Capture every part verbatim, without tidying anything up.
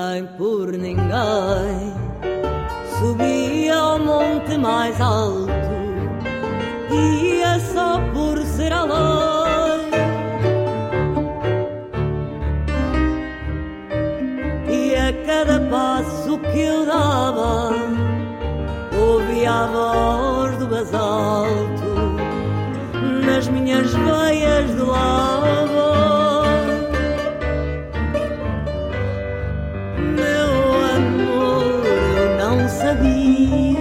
nem por ninguém. Subi ao monte mais alto, e é só por ser além. E a cada passo que eu dava, ouvi a voz do basalto nas minhas veias de lava. Meu amor, eu não sabia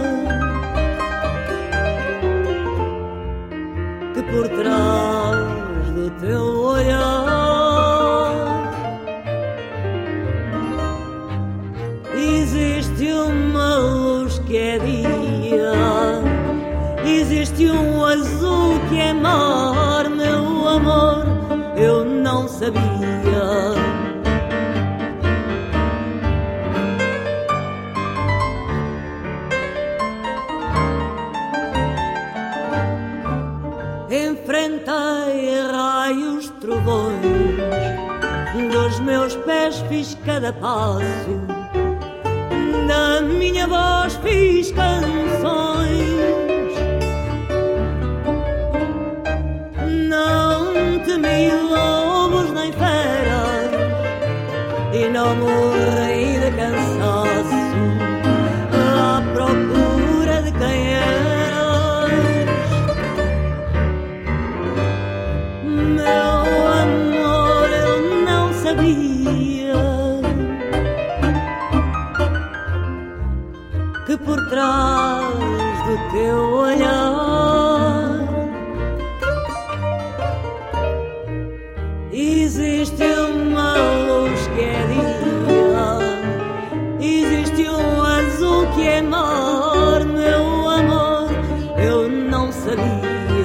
que por trás do teu olhar existe uma luz que é dia, existe um azul que é mar. Meu amor, eu não sabia. Enfrentei raios, trovões, dos meus pés fiz cada passo, da minha voz fiz canções. Não temi lobos nem feras e não morri de cansaço à procura de quem eras. Meu amor, eu não sabia que por trás do teu olhar existe uma luz que é dia, existe um azul que é mar. Meu amor, eu não sabia.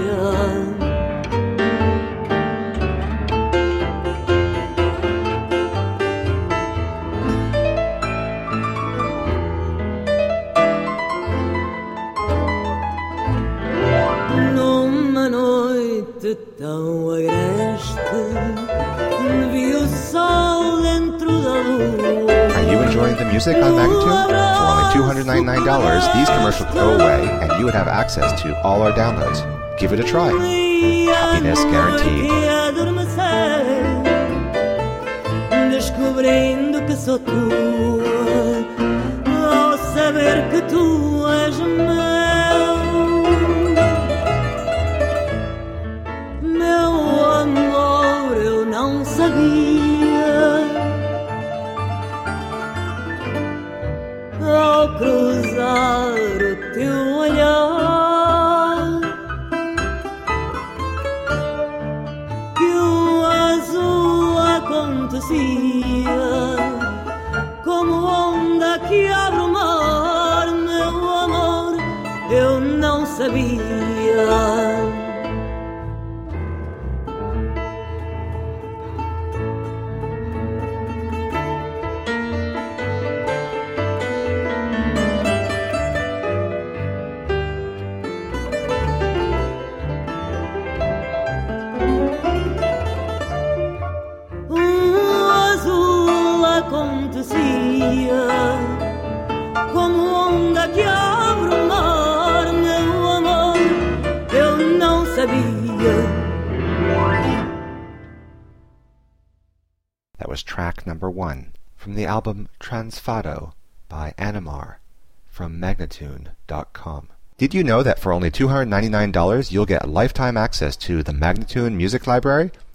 Tão agreste, vi o sol dentro da lua. Are you enjoying the music on Magnatune? For only two hundred ninety-nine dollars, these commercials go away and you would have access to all our downloads. Give it a try. Happiness guaranteed. Descobrindo que sou tua, ao saber que tu és meu. Não sabia, ao cruzar o teu olhar, que o azul acontecia como onda que abre o mar. Meu amor, eu não sabia. Como onda que abre o mar. Meu amor, eu não sabia. That was track number one from the album Transfado by Animar from Magnatune dot com. Did you know that for only two hundred ninety-nine dollars you'll get lifetime access to the Magnatune Music Library?